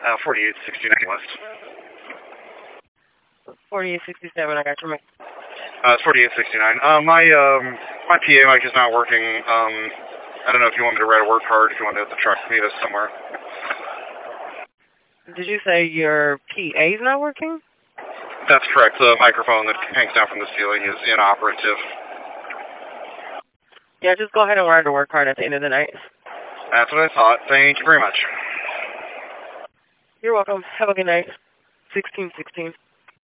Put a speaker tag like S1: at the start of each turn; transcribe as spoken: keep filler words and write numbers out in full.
S1: Uh, forty-eight sixty-nine West.
S2: forty-eight sixty-seven, I got your mic.
S1: Uh, it's forty-eight sixty-nine. Uh, my, um, my P A mic is not working. Um, I don't know if you want me to write a work card, if you want to hit the truck, meet us somewhere.
S2: Did you say your P A's not working?
S1: That's correct. The microphone that hangs down from the ceiling is inoperative.
S2: Yeah, just go ahead and write a work card at the end of the night.
S1: That's what I thought. Thank you very much.
S2: You're welcome. Have a good night. sixteen sixteen.